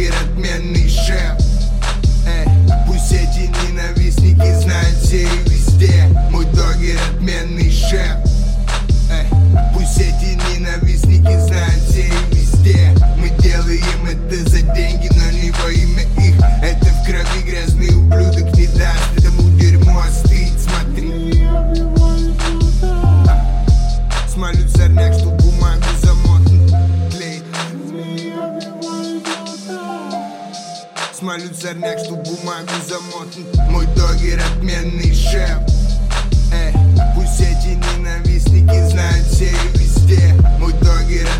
догер отменный шеф. Пусть эти ненавистники знают все и везде. Мой догер отменный шеф. Пусть эти ненавистники знают все и везде. Мы делаем это за деньги, но не во имя их. Это в крови грязный ублюдок не даст этому дерьму остыть. Смотри, смолю сорняк, что бумагу замотан клей. Смолю сорняк, что бумагу замотан. Мой догер отменный шеф. Пусть эти ненавистники знают все и везде. Мой догер